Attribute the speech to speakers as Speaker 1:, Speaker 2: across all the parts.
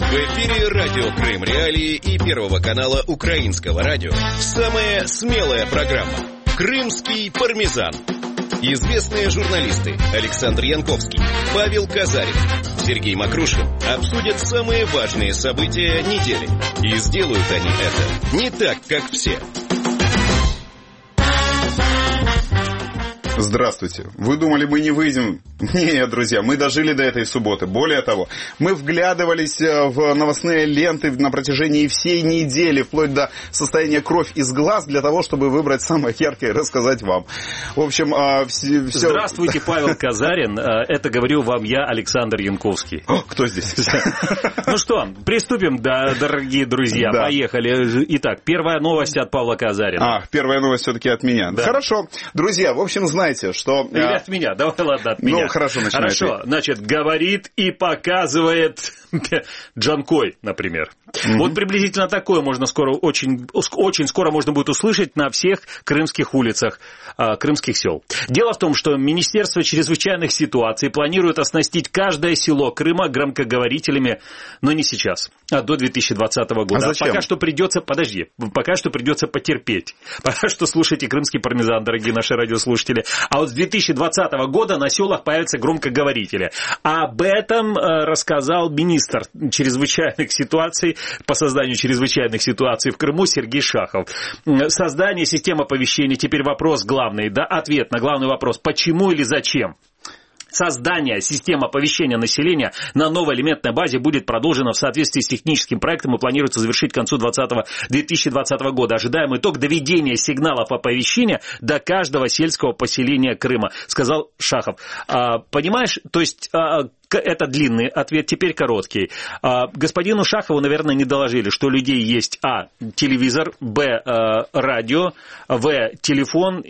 Speaker 1: В эфире радио Крым Реалии и Первого канала Украинского радио. Самая смелая программа «Крымский пармезан». Известные журналисты Александр Янковский, Павел Казарин, Сергей Макрушин обсудят самые важные события недели. И сделают они это не так, как все.
Speaker 2: Здравствуйте. Вы думали, мы не выйдем? Нет, друзья, мы дожили до этой субботы. Более того, мы вглядывались в новостные ленты на протяжении всей недели, вплоть до состояния кровь из глаз, для того, чтобы выбрать самое яркое и рассказать вам. В общем, все...
Speaker 3: Здравствуйте, Павел Казарин. Это говорю вам я, Александр Янковский.
Speaker 2: Кто здесь?
Speaker 3: Ну что, приступим, дорогие друзья. Да. Поехали. Итак, первая новость от Павла Казарина.
Speaker 2: Первая новость все-таки от меня. Да. Хорошо. Друзья, в общем, знаете, что...
Speaker 3: Или от меня. Давай, ладно, от меня.
Speaker 2: Ну, хорошо, начинай.
Speaker 3: Хорошо, значит, говорит и показывает Джанкой, например. Вот приблизительно такое можно скоро, очень скоро можно будет услышать на всех крымских улицах, крымских сел. Дело в том, что Министерство чрезвычайных ситуаций планирует оснастить каждое село Крыма громкоговорителями, но не сейчас, а до 2020 года.
Speaker 2: А зачем?
Speaker 3: Пока что придется потерпеть. Пока что слушайте «Крымский пармезан», дорогие наши радиослушатели. А вот с 2020 года на селах появятся громкоговорители. Об этом рассказал министр чрезвычайных ситуаций по созданию чрезвычайных ситуаций в Крыму Сергей Шахов. Создание системы оповещения, теперь вопрос главный, да, ответ на главный вопрос, почему или зачем. Создание системы оповещения населения на новой элементной базе будет продолжено в соответствии с техническим проектом и планируется завершить к концу 2020 года. Ожидаемый итог — доведение сигналов оповещения до каждого сельского поселения Крыма, сказал Шахов. Понимаешь, то есть... Это длинный ответ, теперь короткий. Господину Шахову, наверное, не доложили, что у людей есть телевизор, радио, телефон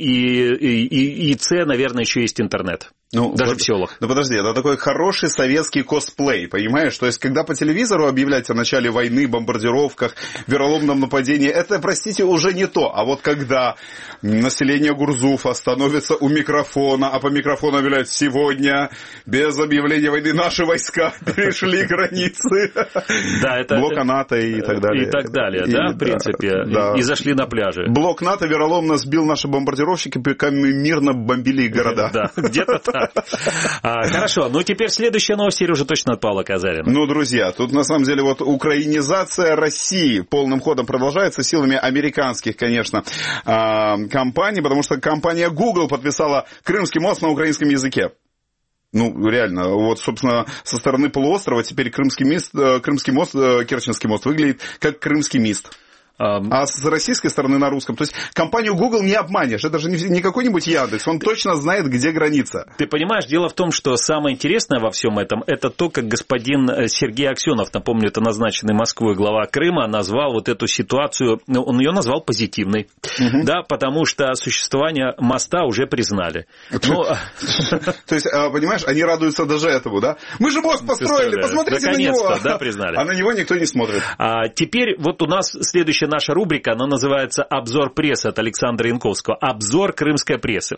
Speaker 3: и наверное, еще есть интернет. Даже в селах.
Speaker 2: Ну подожди, это такой хороший советский косплей, понимаешь? То есть, когда по телевизору объявлять о начале войны, бомбардировках, вероломном нападении, это, простите, уже не то. А вот когда население Гурзуфа становится у микрофона, а по микрофону объявляют: сегодня без объявления войны наши войска перешли границы.
Speaker 3: Да, это...
Speaker 2: Блока НАТО и так далее.
Speaker 3: И так далее, да, в принципе. Да. И зашли на пляже.
Speaker 2: Блок НАТО вероломно сбил наши бомбардировщики, пока мы мирно бомбили их города.
Speaker 3: Да, где-то так. Хорошо, теперь следующая новость, Сережа, точно от Павла Казарина.
Speaker 2: Друзья, тут на самом деле украинизация России полным ходом продолжается силами американских, конечно, компаний, потому что компания Google подписала Крымский мост на украинском языке. Реально, собственно, со стороны полуострова теперь Крымский мост, Керченский мост выглядит как Крымский мист. А с российской стороны на русском. То есть компанию Google не обманешь. Это же не какой-нибудь Яндекс. Он точно знает, где граница.
Speaker 3: Ты понимаешь, дело в том, что самое интересное во всем этом, это то, как господин Сергей Аксенов, напомню, это назначенный Москвой глава Крыма, назвал вот эту ситуацию, он ее назвал позитивной. Да, потому что существование моста уже признали.
Speaker 2: То есть, понимаешь, они радуются даже этому, да? Мы же мост построили, посмотрите на него.
Speaker 3: Наконец-то, да, признали.
Speaker 2: А на него никто не смотрит.
Speaker 3: Теперь вот у нас следующая наша рубрика, она называется «Обзор прессы» от Александра Янковского. Обзор крымской прессы.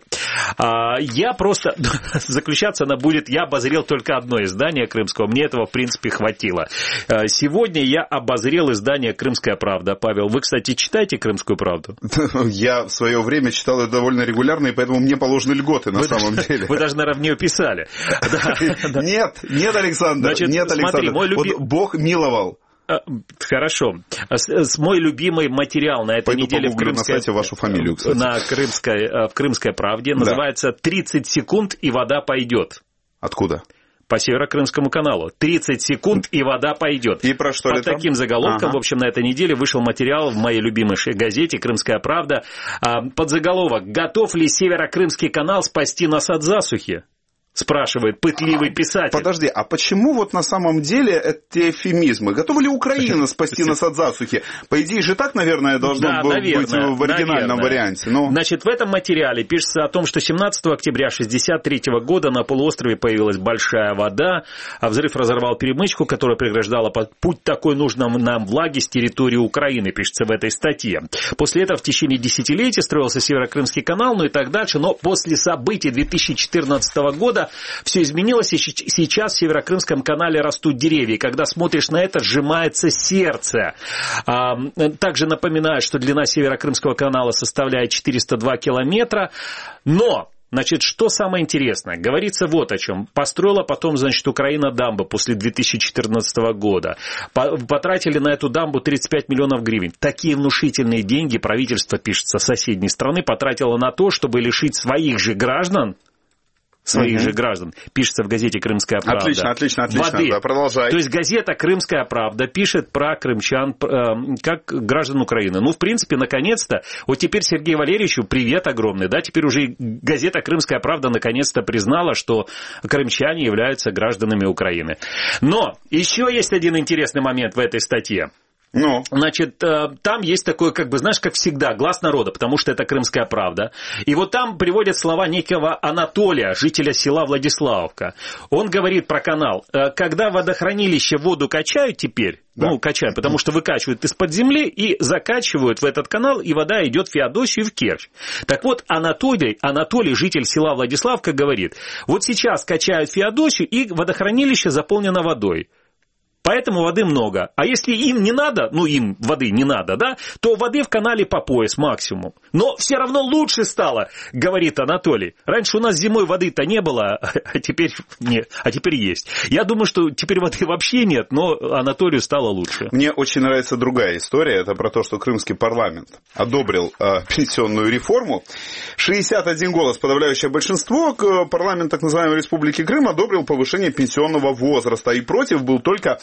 Speaker 3: Я просто... Заключаться она будет... Я обозрел только одно издание крымского. Мне этого, в принципе, хватило. Сегодня я обозрел издание «Крымская правда». Павел, вы, кстати, читаете «Крымскую правду»?
Speaker 2: Я в свое время читал это довольно регулярно, и поэтому мне положены льготы на самом деле.
Speaker 3: Вы даже наравне писали.
Speaker 2: Нет, Александр. Нет, Александр. Бог миловал.
Speaker 3: Хорошо. Мой любимый материал на этой неделе в «Крымской правде» называется «30 секунд и вода пойдет».
Speaker 2: Откуда?
Speaker 3: По Северокрымскому каналу. 30 секунд и вода пойдет.
Speaker 2: И про что это?
Speaker 3: Под таким заголовком, в общем, на этой неделе вышел материал в моей любимой газете «Крымская правда». Подзаголовок: «Готов ли Северокрымский канал спасти нас от засухи?» Спрашивает пытливый писатель.
Speaker 2: Подожди, а почему на самом деле эти эфемизмы? Готова ли Украина спасти нас от засухи? По идее же так, наверное, должно быть в оригинальном варианте.
Speaker 3: Значит, в этом материале пишется о том, что 17 октября 1963 года на полуострове появилась большая вода, а взрыв разорвал перемычку, которая преграждала путь такой нужной нам влаги с территории Украины, пишется в этой статье. После этого в течение десятилетий строился Северокрымский канал, и так дальше, но после событий 2014 года года все изменилось, и сейчас в Северокрымском канале растут деревья. И когда смотришь на это, сжимается сердце. Также напоминаю, что длина Северокрымского канала составляет 402 километра. Но... Значит, что самое интересное? Говорится вот о чем. Построила потом, значит, Украина дамбу после 2014 года. Потратили на эту дамбу 35 миллионов гривен. Такие внушительные деньги правительство, пишется, соседней страны потратило на то, чтобы лишить своих же граждан, пишется в газете «Крымская правда».
Speaker 2: Отлично.
Speaker 3: Воды.
Speaker 2: Да, продолжай.
Speaker 3: То есть газета «Крымская правда» пишет про крымчан как граждан Украины. Ну, в принципе, наконец-то, вот теперь Сергею Валерьевичу привет огромный, да, теперь уже газета «Крымская правда» наконец-то признала, что крымчане являются гражданами Украины. Но еще есть один интересный момент в этой статье.
Speaker 2: Ну.
Speaker 3: Значит, там есть такой, как бы, знаешь, как всегда, глаз народа, потому что это «Крымская правда». И вот там приводят слова некого Анатолия, жителя села Владиславовка. Он говорит про канал. Когда водохранилище воду качают теперь, качают, потому что выкачивают из-под земли и закачивают в этот канал, и вода идет в Феодосию и в Керчь. Так вот, Анатолий, житель села Владиславка, говорит, вот сейчас качают Феодосию, и водохранилище заполнено водой. Поэтому воды много. А если им не надо, им воды не надо, да, то воды в канале по пояс максимум. Но все равно лучше стало, говорит Анатолий. Раньше у нас зимой воды-то не было, а теперь есть. Я думаю, что теперь воды вообще нет, но Анатолию стало лучше.
Speaker 2: Мне очень нравится другая история. Это про то, что крымский парламент одобрил пенсионную реформу. 61 голос, подавляющее большинство, парламент так называемой Республики Крым одобрил повышение пенсионного возраста. И против был только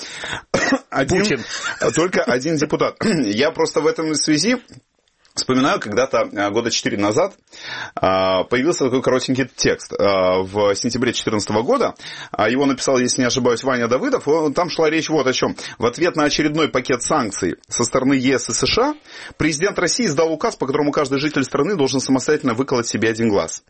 Speaker 2: один депутат. Я просто в этом связи вспоминаю, когда-то года 4 назад появился такой коротенький текст в сентябре 2014 года. Его написал, если не ошибаюсь, Ваня Давыдов. Там шла речь вот о чем. В ответ на очередной пакет санкций со стороны ЕС и США президент России издал указ, по которому каждый житель страны должен самостоятельно выколоть себе один глаз.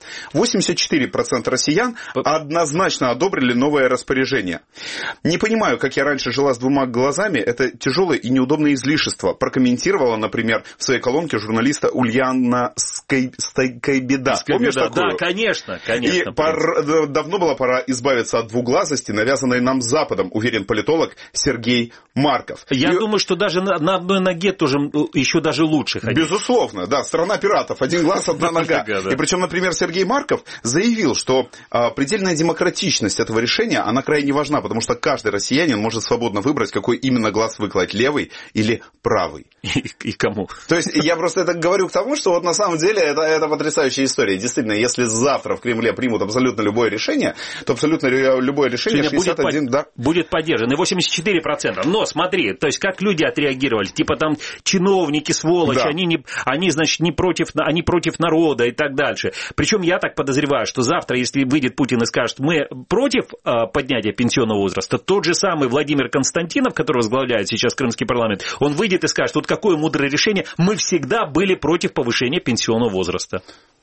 Speaker 2: 84% россиян однозначно одобрили новое распоряжение. Не понимаю, как я раньше жила с 2 глазами. Это тяжелое и неудобное излишество. Прокомментировала, например, в своей колонке журналиста Ульяна Скайбеда. Помнишь такую?
Speaker 3: Да, конечно.
Speaker 2: И давно была пора избавиться от двуглазости, навязанной нам Западом, уверен политолог Сергей Марков.
Speaker 3: Я думаю, что даже на одной ноге тоже еще даже лучше ходить.
Speaker 2: Безусловно, да, страна пиратов, один глаз, одна нога. И причем, например, Сергей Марков заявил, что предельная демократичность этого решения, она крайне важна, потому что каждый россиянин может свободно выбрать, какой именно глаз выколоть, левый или правый.
Speaker 3: И кому?
Speaker 2: То есть я просто это говорю к тому, что вот на самом деле это потрясающая история. Действительно, если завтра в Кремле примут абсолютно любое решение, то абсолютно любое решение 61,
Speaker 3: будет поддержано. И 84%. Но смотри, то есть как люди отреагировали. Типа там чиновники, сволочи, да. они, значит, они против народа и так дальше. Причем я так подозреваю, что завтра, если выйдет Путин и скажет, мы против поднятия пенсионного возраста, тот же самый Владимир Константинов, который возглавляет сейчас Крымский парламент, он выйдет и скажет, вот какое мудрое решение, мы всегда были против повышения пенсионного возраста.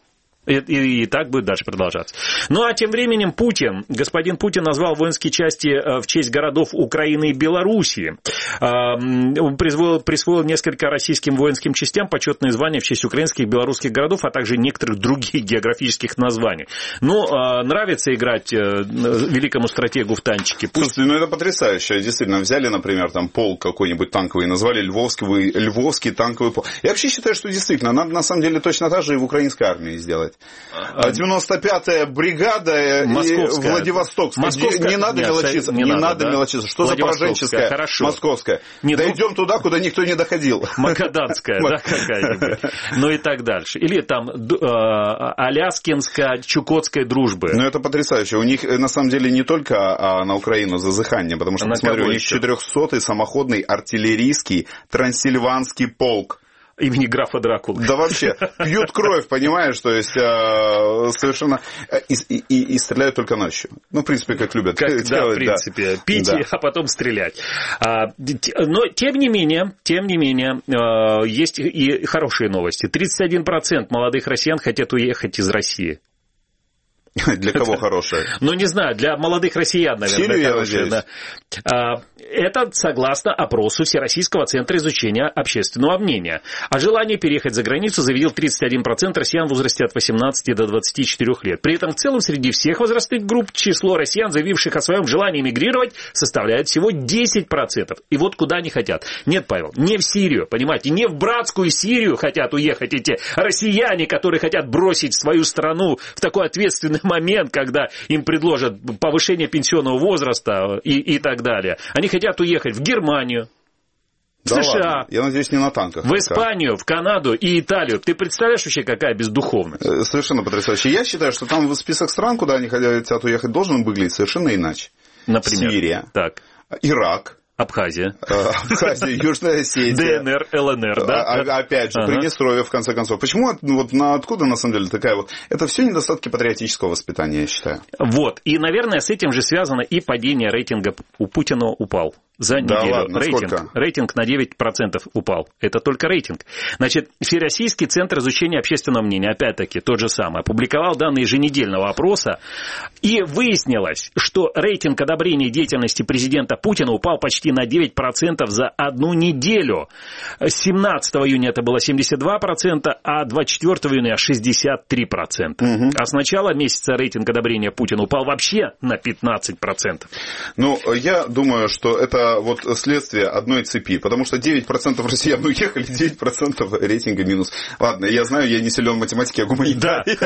Speaker 3: И так будет дальше продолжаться. Ну, а тем временем господин Путин назвал воинские части в честь городов Украины и Белоруссии. Он присвоил несколько российским воинским частям почетные звания в честь украинских и белорусских городов, а также некоторых других географических названий. Ну, нравится играть великому стратегу в танчики.
Speaker 2: Слушайте, это потрясающе. Действительно, взяли, например, там полк какой-нибудь танковый, назвали Львовский танковый полк. Я вообще считаю, что действительно, надо на самом деле точно так же и в украинской армии сделать. 95-я бригада
Speaker 3: Московская.
Speaker 2: Владивостокская. Не надо мелочиться. Не надо мелочиться. Что за пораженческая?
Speaker 3: Хорошо.
Speaker 2: Московская. Дойдем туда, куда никто не доходил.
Speaker 3: Магаданская, да, какая-нибудь. Ну и так дальше. Или там Аляскинско-Чукотской дружбы.
Speaker 2: Ну это потрясающе. У них на самом деле не только на Украину зазыхание, потому что, посмотрю, у них 400-й самоходный артиллерийский Трансильванский полк.
Speaker 3: Имени графа Дракулы.
Speaker 2: Да вообще, пьют кровь, понимаешь, то есть совершенно... И стреляют только ночью. Ну, в принципе, как любят делать.
Speaker 3: Да, в принципе, пить, а потом стрелять. Но, тем не менее, есть и хорошие новости. 31% молодых россиян хотят уехать из России.
Speaker 2: Для кого хорошее?
Speaker 3: Ну, не знаю, для молодых россиян, наверное,
Speaker 2: Сирию,
Speaker 3: хорошее. Да. Это согласно опросу Всероссийского центра изучения общественного мнения. О желании переехать за границу заявил 31% россиян в возрасте от 18 до 24 лет. При этом в целом среди всех возрастных групп число россиян, заявивших о своем желании эмигрировать, составляет всего 10%. И вот куда они хотят. Нет, Павел, не в Сирию, понимаете, не в братскую Сирию хотят уехать эти россияне, которые хотят бросить свою страну в такой ответственный момент, когда им предложат повышение пенсионного возраста и так далее. Они хотят уехать в Германию, в США,
Speaker 2: ладно. Я надеюсь, не на танках.
Speaker 3: в Испанию, в Канаду и Италию. Ты представляешь вообще, какая бездуховность?
Speaker 2: Совершенно потрясающе. Я считаю, что там список стран, куда они хотят уехать, должен выглядеть совершенно иначе.
Speaker 3: Например?
Speaker 2: Сирия,
Speaker 3: так.
Speaker 2: Ирак.
Speaker 3: Абхазия.
Speaker 2: Абхазия, Южная Осетия.
Speaker 3: ДНР, ЛНР, да?
Speaker 2: Опять же, Приднестровье, в конце концов. Почему, вот откуда, на самом деле, такая вот... Это все недостатки патриотического воспитания, я считаю.
Speaker 3: Вот. И, наверное, с этим же связано и падение рейтинга у Путина упал. За неделю.
Speaker 2: Да ладно,
Speaker 3: рейтинг на 9% упал. Это только рейтинг. Значит, Всероссийский центр изучения общественного мнения, опять-таки, тот же самый, опубликовал данные еженедельного опроса, и выяснилось, что рейтинг одобрения деятельности президента Путина упал почти на 9% за одну неделю. 17 июня это было 72%, а 24 июня 63%. Угу. А с начала месяца рейтинг одобрения Путина упал вообще на 15%.
Speaker 2: Ну, я думаю, что это вот следствие одной цепи, потому что 9% россиян уехали, 9% рейтинга минус. Ладно, я знаю, я не силен в математике, а гуманитарий.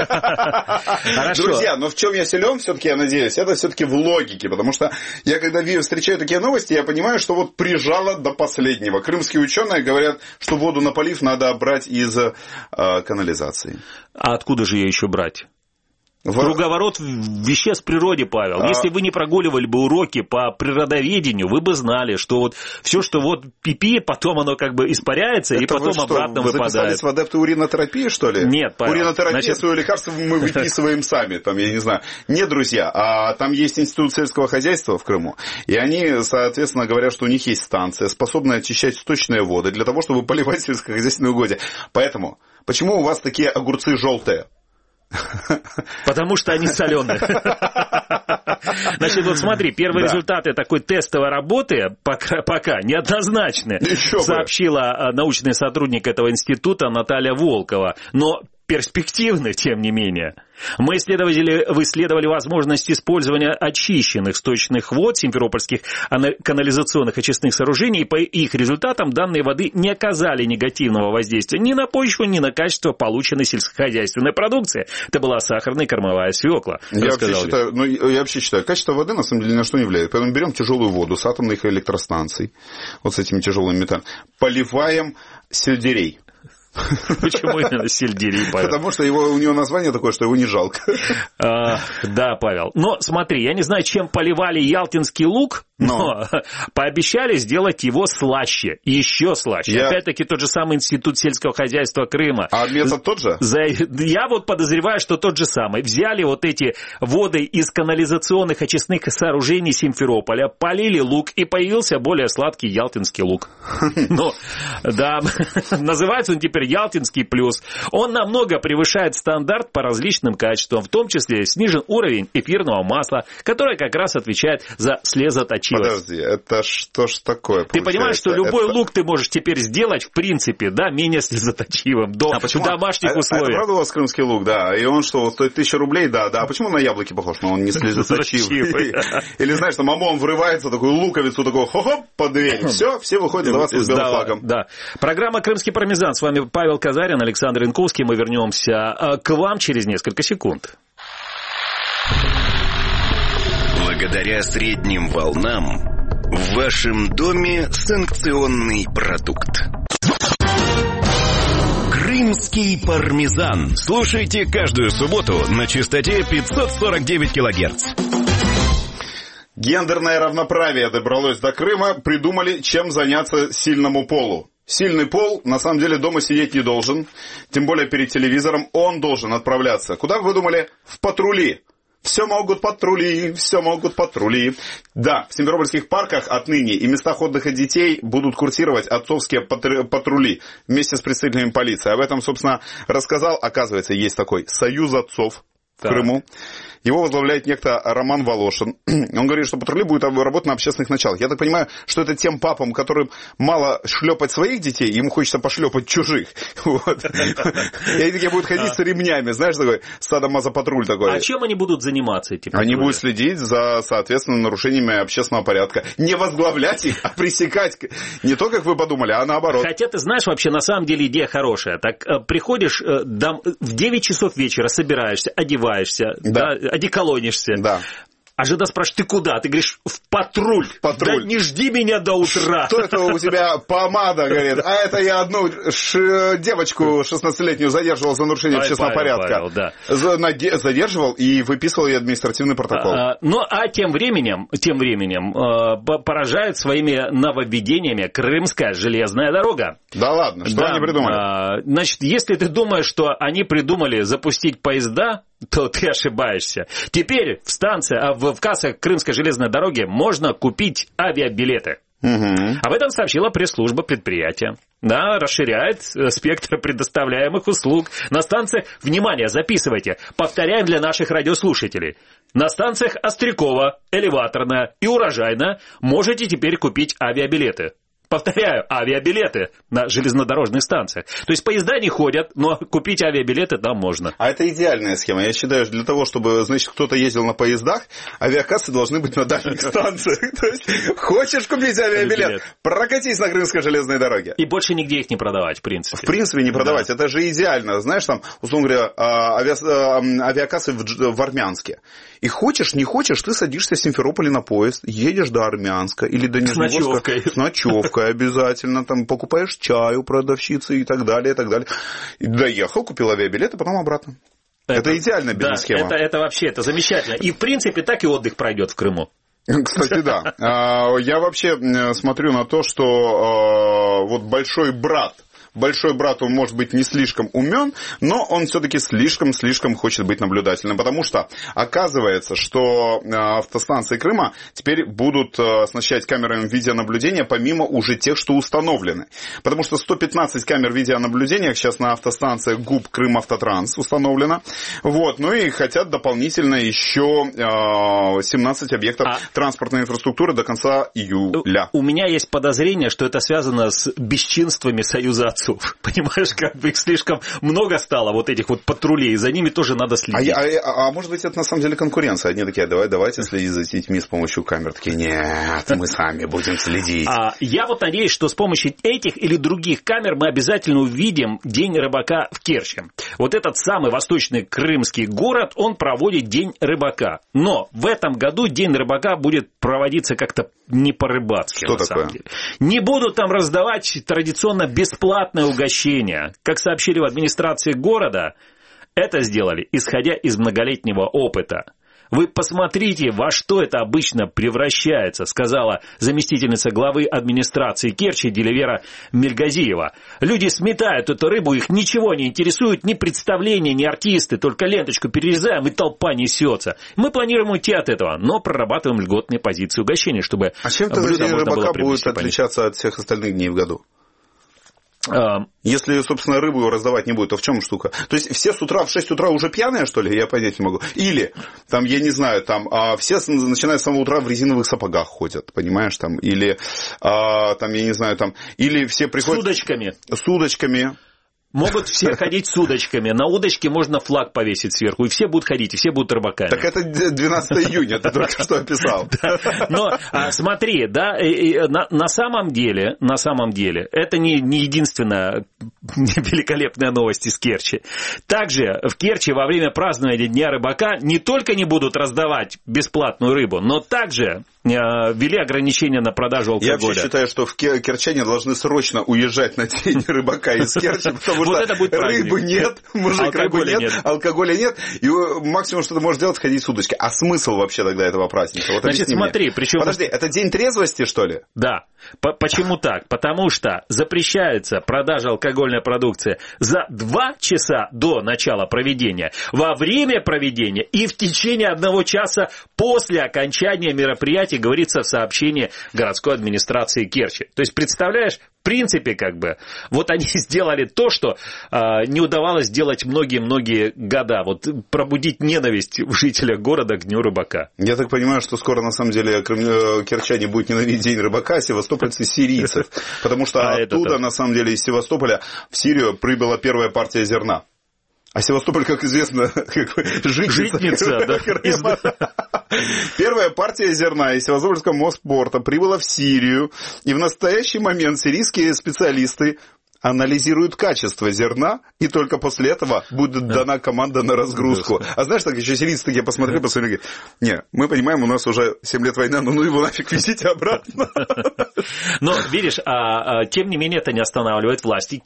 Speaker 2: Друзья, но в чем я силен, все-таки, я надеюсь, это все-таки в логике, потому что я, когда встречаю такие новости, я понимаю, что вот прижало до последнего. Крымские ученые говорят, что воду на полив надо брать из канализации. А
Speaker 3: откуда же ее еще брать? Круговорот веществ в природе, Павел. Если вы не прогуливали бы уроки по природоведению, вы бы знали, что вот все, что вот пипи, потом оно как бы испаряется, это и потом обратно выпадает. Вы
Speaker 2: записались в адепты уринотерапии, что ли?
Speaker 3: Нет, Павел.
Speaker 2: Уринотерапия, свое лекарство мы выписываем сами, там, я не знаю. Нет, друзья, а там есть институт сельского хозяйства в Крыму, и они, соответственно, говорят, что у них есть станция, способная очищать сточные воды для того, чтобы поливать сельскохозяйственные угодья. Поэтому, почему у вас такие огурцы желтые?
Speaker 3: Потому что они соленые. Значит, вот смотри, первые результаты такой тестовой работы пока неоднозначны, сообщила научный сотрудник этого института Наталья Волкова. Но перспективны, тем не менее. Мы исследовали возможность использования очищенных сточных вод симферопольских канализационных очистных сооружений, и по их результатам данные воды не оказали негативного воздействия ни на почву, ни на качество полученной сельскохозяйственной продукции. Это была сахарная кормовая свекла.
Speaker 2: Я вообще считаю, качество воды на самом деле ни на что не влияет. Поэтому берем тяжелую воду с атомных электростанций, вот с этими тяжелыми металлами, поливаем сельдерей.
Speaker 3: Почему именно сельдерей, Павел?
Speaker 2: Потому что у него название такое, что его не жалко.
Speaker 3: Да, Павел. Но смотри, я не знаю, чем поливали ялтинский лук, но пообещали сделать его слаще, еще слаще. Опять-таки тот же самый институт сельского хозяйства Крыма.
Speaker 2: А метод тот же?
Speaker 3: Я вот подозреваю, что тот же самый. Взяли вот эти воды из канализационных очистных сооружений Симферополя, полили лук, и появился более сладкий ялтинский лук. Ну, да, называется он теперь ялтинский плюс. Он намного превышает стандарт по различным качествам, в том числе снижен уровень эфирного масла, которое как раз отвечает за слезоточивость.
Speaker 2: Подожди, это что ж такое получается?
Speaker 3: Ты понимаешь, что любой лук ты можешь теперь сделать, в принципе, да, менее слезоточивым, в домашних условиях.
Speaker 2: Это правда у вас крымский лук, да, и он что, стоит 1000 рублей, да, а почему на яблоки похож, но он не слезоточивый? Или знаешь, там ОМОН врывается, такую луковицу, такой хоп, под дверь, все выходят сдаваться с белым флагом.
Speaker 3: Да. Программа «Крымский пармезан». С вами Павел Казарин, Александр Янковский. Мы вернемся к вам через несколько секунд.
Speaker 1: Благодаря средним волнам в вашем доме санкционный продукт. Крымский пармезан. Слушайте каждую субботу на частоте 549 килогерц.
Speaker 2: Гендерное равноправие добралось до Крыма. Придумали, чем заняться сильному полу. Сильный пол, на самом деле, дома сидеть не должен. Тем более перед телевизором. Он должен отправляться. Куда вы думали? В патрули. Все могут патрули, все могут патрули. Да, в симферопольских парках отныне и местах отдыха детей будут курсировать отцовские патрули вместе с представителями полиции. Об этом, собственно, рассказал, оказывается, есть такой союз отцов. в Крыму. Его возглавляет некто Роман Волошин. Он говорит, что патрули будут работать на общественных началах. Я так понимаю, что это тем папам, которым мало шлепать своих детей, ему хочется пошлепать чужих. Вот. И они такие будут ходить с ремнями, знаешь, такой садомазопатруль такой.
Speaker 3: А чем они будут заниматься, эти патрули?
Speaker 2: Они будут следить за, соответственно, нарушениями общественного порядка. Не возглавлять их, а пресекать. Не то, как вы подумали, а наоборот.
Speaker 3: Хотя, ты знаешь, вообще, на самом деле идея хорошая. Так, приходишь в 9 часов вечера, собираешься, одеваешься, да. Одеколонишься.
Speaker 2: Да.
Speaker 3: А жена спрашивает, ты куда? Ты говоришь, в патруль. Да не жди меня до утра.
Speaker 2: Что это у тебя помада, говорит? А это я одну девочку 16-летнюю задерживал за нарушение общественного порядка.
Speaker 3: Да.
Speaker 2: Задерживал и выписывал ей административный протокол.
Speaker 3: Тем временем поражает своими нововведениями Крымская железная дорога.
Speaker 2: Да ладно, что они придумали?
Speaker 3: Значит, если ты думаешь, что они придумали запустить поезда, то ты ошибаешься. Теперь в кассах Крымской железной дороги можно купить авиабилеты. Об этом сообщила пресс-служба предприятия. Да, расширяет спектр предоставляемых услуг. На станциях, внимание, записывайте, повторяем для наших радиослушателей. На станциях Острякова, Элеваторная и Урожайная можете теперь купить авиабилеты. Повторяю, авиабилеты на железнодорожных станциях. То есть поезда не ходят, но купить авиабилеты там можно.
Speaker 2: А это идеальная схема. Я считаю, для того, чтобы, значит, кто-то ездил на поездах, авиакассы должны быть на дальних станциях. То есть, хочешь купить авиабилет, прокатись на Крымской железной дороге.
Speaker 3: И больше нигде их не продавать, в принципе.
Speaker 2: В принципе, не продавать. Да. Это же идеально. Знаешь, там, условно говоря, авиакассы в Армянске. И хочешь, не хочешь, ты садишься в Симферополе на поезд, едешь до Армянска или до Нижнегорска. С ночевкой обязательно. Там покупаешь чай у продавщицы и так далее, и так далее. И доехал, купил авиабилет, а потом обратно. Это идеальная бизнес-схема.
Speaker 3: Это вообще, это замечательно. И, в принципе, так и отдых пройдет в Крыму.
Speaker 2: Кстати, да. Я вообще смотрю на то, что вот большой брат, он может быть не слишком умен, но он все-таки слишком хочет быть наблюдательным, потому что оказывается, что автостанции Крыма теперь будут оснащать камерами видеонаблюдения помимо уже тех, что установлены. Потому что 115 камер видеонаблюдения сейчас на автостанциях ГУП Крымавтотранс установлено. Вот. Ну и хотят дополнительно еще 17 объектов транспортной инфраструктуры до конца июля.
Speaker 3: У меня есть подозрение, что это связано с бесчинствами Союза отцов. Понимаешь, как бы их слишком много стало, вот этих вот патрулей, за ними тоже надо следить.
Speaker 2: А может быть, это на самом деле конкуренция? Одни такие, давайте следить за детьми с помощью камер. Такие, нет, мы сами будем следить.
Speaker 3: Я вот надеюсь, что с помощью этих или других камер мы обязательно увидим День рыбака в Керчи. Вот этот самый восточный крымский город, он проводит День рыбака. Но в этом году День рыбака будет проводиться как-то не по-рыбацки.
Speaker 2: Что такое?
Speaker 3: Не будут там раздавать традиционно бесплатное угощение. Как сообщили в администрации города, это сделали, исходя из многолетнего опыта. Вы посмотрите, во что это обычно превращается, сказала заместительница главы администрации Керчи Дилевера Мельгазиева. Люди сметают эту рыбу, их ничего не интересует, ни представления, ни артисты, только ленточку перерезаем, и толпа несется. Мы планируем уйти от этого, но прорабатываем льготные позиции угощения, чтобы
Speaker 2: А чем тогда День рыбака будет отличаться от всех остальных дней в году? Если, собственно, рыбу раздавать не будет, то в чем штука? То есть все с утра, в 6 утра уже пьяные, что ли? Я понять не могу. Или, там, я не знаю, там, все, начиная с самого утра, в резиновых сапогах ходят, понимаешь, там, или, там, я не знаю, там, или все приходят... С удочками.
Speaker 3: Могут все ходить с удочками. На удочке можно флаг повесить сверху, и все будут ходить, и все будут рыбаками.
Speaker 2: Так это 12 июня, ты только что описал.
Speaker 3: Но смотри, да, на самом деле, это не единственная великолепная новость из Керчи. Также в Керчи во время празднования Дня рыбака не только не будут раздавать бесплатную рыбу, но также ввели ограничения на продажу алкоголя.
Speaker 2: Я вообще считаю, что керчане должны срочно уезжать на День рыбака из Керчи, потому что рыбы нет, рыбы нет, алкоголя нет, и максимум, что ты можешь делать, ходить с удочки. А смысл вообще тогда этого праздника? Вот
Speaker 3: значит, смотри, причем...
Speaker 2: Подожди, это день трезвости, что ли?
Speaker 3: Да. Почему так? Потому что запрещается продажа алкогольной продукции за 2 часа до начала проведения, во время проведения и в течение 1 часа после окончания мероприятия, говорится в сообщении городской администрации Керчи. То есть, представляешь, принципе, как бы, вот они сделали то, что не удавалось сделать многие-многие года. Вот пробудить ненависть в жителях города к Дню рыбака.
Speaker 2: Я так понимаю, что скоро, на самом деле, кирчане будут ненавидеть День рыбака, а севастопольцы сирийцев. Потому что оттуда, на самом деле, из Севастополя в Сирию прибыла первая партия зерна. А Севастополь, как известно, житница, да? Первая партия зерна из Севастопольского Моспорта прибыла в Сирию, и в настоящий момент сирийские специалисты анализируют качество зерна, и только после этого будет дана команда на разгрузку. А знаешь, так еще сирийцы такие посмотрели, говорят, не, мы понимаем, у нас уже 7 лет война, но ну его нафиг везите обратно.
Speaker 3: Но, видишь, тем не менее, это не останавливает власти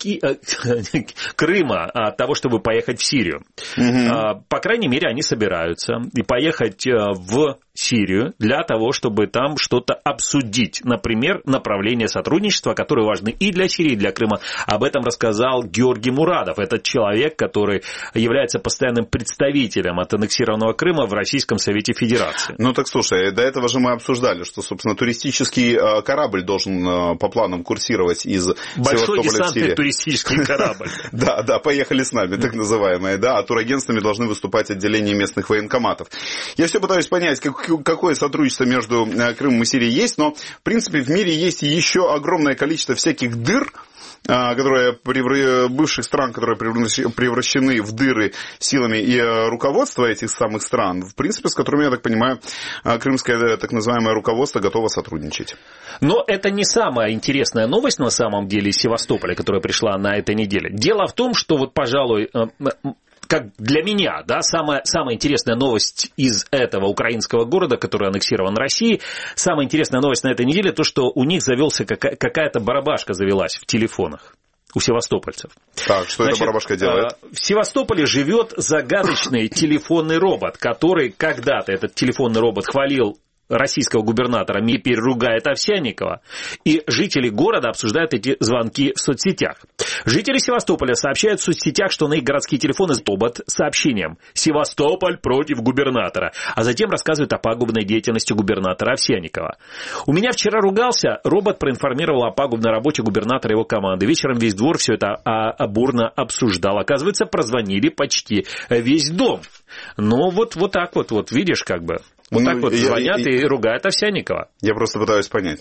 Speaker 3: Крыма от того, чтобы поехать в Сирию. По крайней мере, они собираются и поехать в Сирию для того, чтобы там что-то обсудить. Например, направления сотрудничества, которые важны и для Сирии, и для Крыма. Об этом рассказал Георгий Мурадов. Это человек, который является постоянным представителем от аннексированного Крыма в Российском Совете Федерации.
Speaker 2: Ну так слушай, до этого же мы обсуждали, что, собственно, туристический корабль должен по планам курсировать из
Speaker 3: Большой
Speaker 2: Севастополя в Сирию.
Speaker 3: Большой десантный туристический корабль.
Speaker 2: Да, поехали с нами, так называемые. Да, а турагентствами должны выступать отделения местных военкоматов. Я все пытаюсь понять, какое сотрудничество между Крымом и Сирией есть, но, в принципе, в мире есть еще огромное количество всяких дыр, которые бывших стран, которые превращены в дыры силами и руководства этих самых стран, в принципе, с которыми, я так понимаю, крымское так называемое руководство готово сотрудничать.
Speaker 3: Но это не самая интересная новость, на самом деле, из Севастополя, которая пришла на этой неделе. Дело в том, что вот, пожалуй, как для меня, да, самая интересная новость из этого украинского города, который аннексирован Россией, самая интересная новость на этой неделе, то, что у них завелся какая-то барабашка завелась в телефонах у севастопольцев.
Speaker 2: Так, что эта барабашка делает?
Speaker 3: В Севастополе живет загадочный телефонный робот, который когда-то, этот телефонный робот, хвалил российского губернатора, теперь ругает Овсянникова, и жители города обсуждают эти звонки в соцсетях. Жители Севастополя сообщают в соцсетях, что на их городские телефоны робот с сообщением «Севастополь против губернатора», а затем рассказывают о пагубной деятельности губернатора Овсянникова. «У меня вчера ругался, робот проинформировал о пагубной работе губернатора и его команды. Вечером весь двор все это бурно обсуждал. Оказывается, прозвонили почти весь дом». Ну, вот так вот, видишь, как бы. Вот так вот звонят и ругают Овсянникова.
Speaker 2: Я просто пытаюсь понять,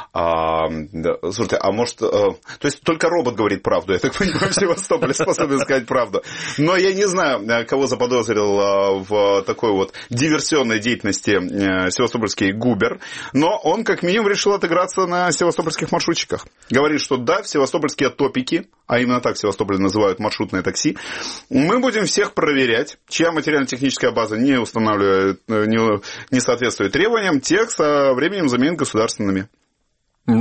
Speaker 2: слушайте, а может... то есть только робот говорит правду, я так понимаю, в Севастополе способен сказать правду. Но я не знаю, кого заподозрил в такой вот диверсионной деятельности севастопольский губер, но он как минимум решил отыграться на севастопольских маршрутчиках. Говорит, что да, в севастопольские топики, а именно так в Севастополе называют маршрутное такси, мы будем всех проверять, чья материально-техническая база не устанавливает, не соответствует требованиям, тех со временем заменят государственными.
Speaker 3: Я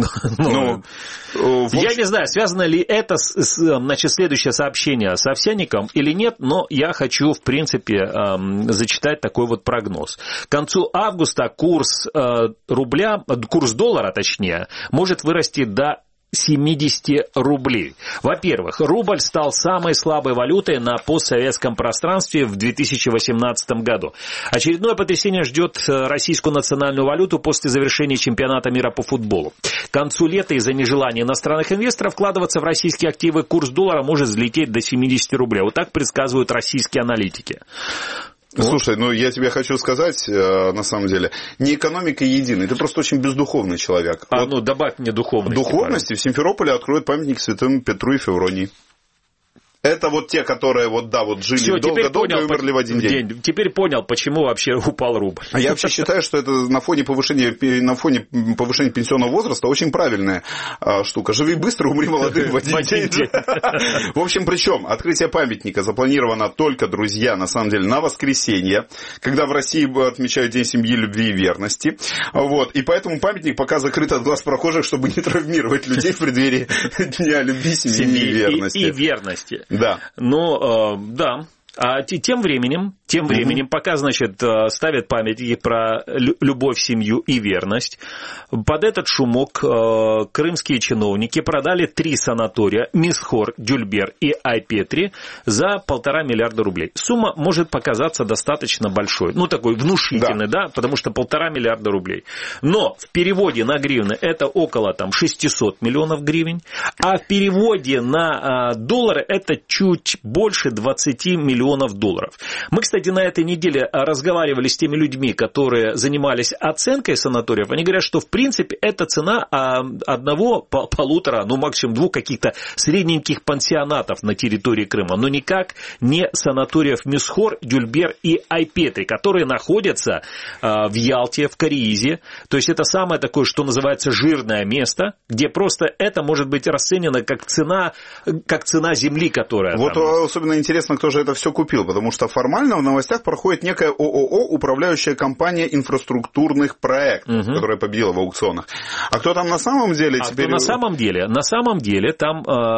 Speaker 3: не знаю, связано ли это значит, следующее сообщение с Овсянником или нет, но я хочу, в принципе, зачитать такой вот прогноз. К концу августа курс доллара, точнее, может вырасти до 70 рублей. Во-первых, рубль стал самой слабой валютой на постсоветском пространстве в 2018 году. Очередное потрясение ждет российскую национальную валюту после завершения чемпионата мира по футболу. К концу лета из-за нежелания иностранных инвесторов вкладываться в российские активы курс доллара может взлететь до 70 рублей. Вот так предсказывают российские аналитики.
Speaker 2: Слушай, я тебе хочу сказать, на самом деле, не экономика единая, ты просто очень бездуховный человек.
Speaker 3: Добавь мне духовности.
Speaker 2: Духовности в Симферополе откроют памятник святым Петру и Февронии. Это вот те, которые жили долго-долго и умерли в один день.
Speaker 3: Теперь понял, почему вообще упал рубль.
Speaker 2: А я вообще считаю, что это на фоне повышения пенсионного возраста очень правильная штука. Живи быстро, умри молодым в один день. В общем, причем открытие памятника запланировано только, друзья, на самом деле, на воскресенье, когда в России отмечают День семьи, любви и верности. И поэтому памятник пока закрыт от глаз прохожих, чтобы не травмировать людей в преддверии Дня любви, семьи и верности.
Speaker 3: И верности.
Speaker 2: Да.
Speaker 3: Да. А тем временем, пока, значит, ставят памятники про любовь, семью и верность, под этот шумок крымские чиновники продали 3 санатория Мисхор, Дюльбер и Айпетри за 1,5 миллиарда рублей. Сумма может показаться достаточно большой, ну, такой внушительной, да, потому что 1,5 миллиарда рублей. Но в переводе на гривны это около там 600 миллионов гривен, а в переводе на доллары это чуть больше 20 миллионов долларов. Мы, кстати, на этой неделе разговаривали с теми людьми, которые занимались оценкой санаториев. Они говорят, что, в принципе, это цена одного, полутора, ну, максимум 2 каких-то средненьких пансионатов на территории Крыма, но никак не санаториев Мисхор, Дюльбер и Айпетри, которые находятся в Ялте, в Кариизе. То есть это самое такое, что называется, жирное место, где просто это может быть расценено как цена земли, которая
Speaker 2: вот
Speaker 3: там.
Speaker 2: Особенно интересно, кто же это все купил, потому что формально в новостях проходит некая ООО, управляющая компания инфраструктурных проектов, которая победила в аукционах. А кто там на самом деле теперь?
Speaker 3: На самом деле там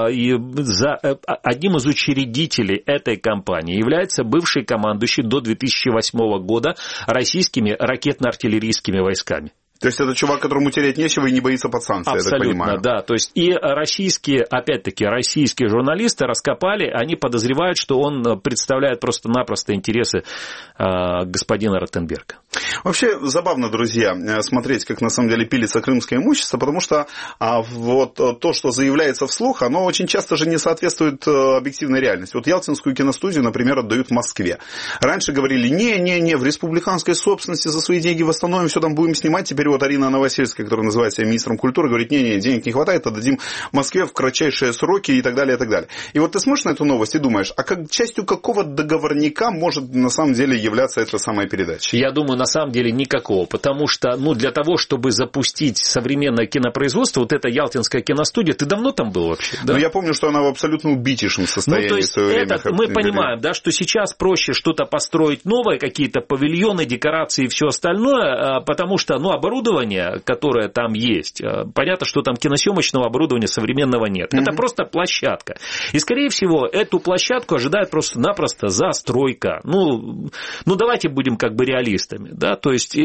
Speaker 3: одним из учредителей этой компании является бывший командующий до 2008 года российскими ракетно-артиллерийскими войсками.
Speaker 2: То есть это чувак, которому терять нечего и не боится под санкции,
Speaker 3: абсолютно,
Speaker 2: я так понимаю.
Speaker 3: Да. То есть и российские журналисты раскопали, они подозревают, что он представляет просто-напросто интересы господина Ротенберга.
Speaker 2: Вообще забавно, друзья, смотреть, как на самом деле пилится крымское имущество, потому что вот то, что заявляется вслух, оно очень часто же не соответствует объективной реальности. Вот Ялтинскую киностудию, например, отдают в Москве. Раньше говорили, не, в республиканской собственности за свои деньги восстановим, все там будем снимать. Теперь вот Арина Новосельская, которая называет себя министром культуры, говорит, не, денег не хватает, отдадим Москве в кратчайшие сроки и так далее, и так далее. И вот ты смотришь на эту новость и думаешь, а как частью какого договорника может на самом деле являться эта самая передача?
Speaker 3: Я думаю, на самом деле никакого, потому что, для того, чтобы запустить современное кинопроизводство, вот эта Ялтинская киностудия, ты давно там был вообще? Да?
Speaker 2: Ну, я помню, что она в абсолютно убитейшем состоянии.
Speaker 3: То есть
Speaker 2: в свое время.
Speaker 3: Мы понимаем, да, что сейчас проще что-то построить новое, какие-то павильоны, декорации и все остальное, потому что, оборудование, которое там есть, понятно, что там киносъемочного оборудования современного нет. Это просто площадка. И, скорее всего, эту площадку ожидает просто-напросто застройка. Давайте будем как бы реалистами, да, то есть,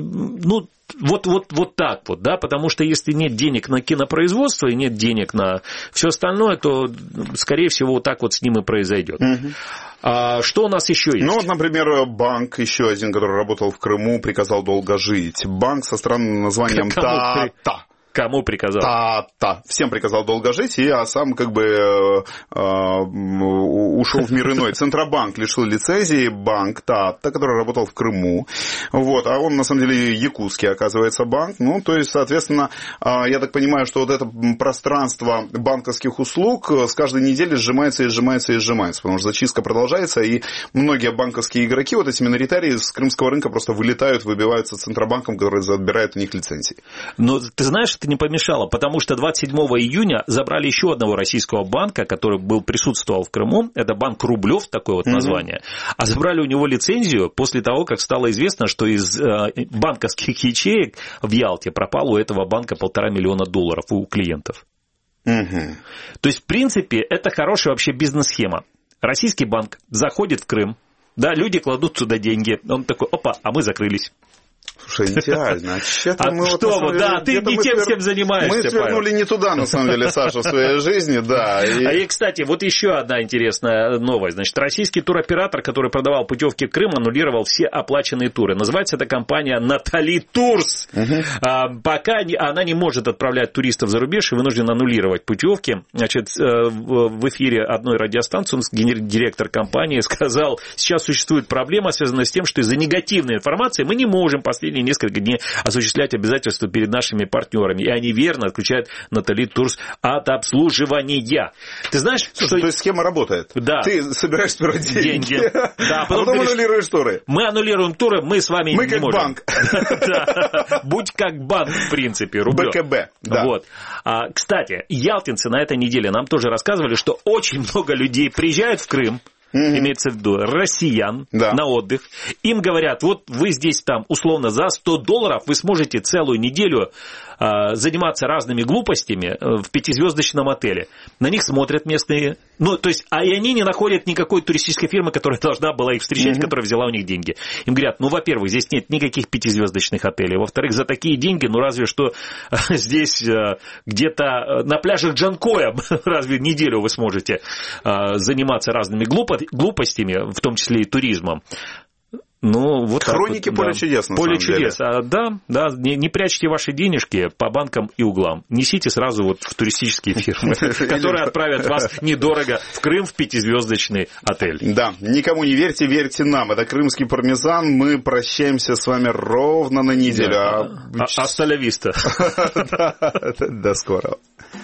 Speaker 3: вот так вот, да, потому что если нет денег на кинопроизводство и нет денег на все остальное, то, скорее всего, вот так вот с ним и произойдет. А что у нас еще есть?
Speaker 2: Вот, например, банк, еще один, который работал в Крыму, приказал долго жить. Банк со странным названием ТАТА.
Speaker 3: Кому приказал?
Speaker 2: ТАТА. Всем приказал долго жить, а сам как бы ушел в мир иной. Центробанк лишил лицензии банк ТАТА, который работал в Крыму. Вот. А он, на самом деле, якутский, оказывается, банк. То есть, соответственно, я так понимаю, что вот это пространство банковских услуг с каждой недели сжимается, потому что зачистка продолжается, и многие банковские игроки, вот эти миноритарии с крымского рынка просто вылетают, выбиваются Центробанком, который забирает у них лицензии.
Speaker 3: Но ты знаешь, это не помешало, потому что 27 июня забрали еще одного российского банка, который присутствовал в Крыму, это банк Рублев, такое вот название, а забрали у него лицензию после того, как стало известно, что из банковских ячеек в Ялте пропало у этого банка 1,5 миллиона долларов у клиентов. То есть, в принципе, это хорошая вообще бизнес-схема. Российский банк заходит в Крым, да, люди кладут туда деньги, он такой, опа, а мы закрылись.
Speaker 2: Слушай, идеально.
Speaker 3: Ты не тем, с кем занимаешься,
Speaker 2: Мы свернули не туда, на самом деле, Саша, в своей жизни, да.
Speaker 3: И, кстати, вот еще одна интересная новость. Значит, российский туроператор, который продавал путевки в Крым, аннулировал все оплаченные туры. Называется эта компания «Натали Турс». Пока она не может отправлять туристов за рубеж и вынуждена аннулировать путевки. Значит, в эфире одной радиостанции директор компании сказал, сейчас существует проблема, связанная с тем, что из-за негативной информации мы не можем последние несколько дней осуществлять обязательства перед нашими партнерами. И они верно отключают Натали Турс от обслуживания. Ты знаешь,
Speaker 2: слушай, что... То есть схема работает?
Speaker 3: Да.
Speaker 2: Ты собираешь сперва деньги.
Speaker 3: Да,
Speaker 2: а потом аннулируешь туры.
Speaker 3: Мы аннулируем туры, мы с вами
Speaker 2: мы
Speaker 3: не можем.
Speaker 2: Мы как
Speaker 3: банк. Будь как банк, в принципе, Рублев.
Speaker 2: БКБ, да.
Speaker 3: Вот. Кстати, ялтинцы на этой неделе нам тоже рассказывали, что очень много людей приезжают в Крым, имеется в виду россиян, на отдых. Им говорят, вот вы здесь там условно за $100 вы сможете целую неделю заниматься разными глупостями в 5-звездочном отеле. На них смотрят местные, и они не находят никакой туристической фирмы, которая должна была их встречать, которая взяла у них деньги. Им говорят, во-первых, здесь нет никаких 5-звездочных отелей, во-вторых, за такие деньги, разве что здесь где-то на пляжах Джанкоя, разве неделю вы сможете заниматься разными глупостями, в том числе и туризмом.
Speaker 2: Хроники поля чудес, на
Speaker 3: поле
Speaker 2: самом
Speaker 3: чудес.
Speaker 2: деле.
Speaker 3: Не прячьте ваши денежки по банкам и углам. Несите сразу в туристические фирмы, которые отправят вас недорого в Крым в 5-звездочный отель.
Speaker 2: Да, никому не верьте, верьте нам. Это крымский пармезан. Мы прощаемся с вами ровно на неделю.
Speaker 3: Асталявиста.
Speaker 2: До скорого.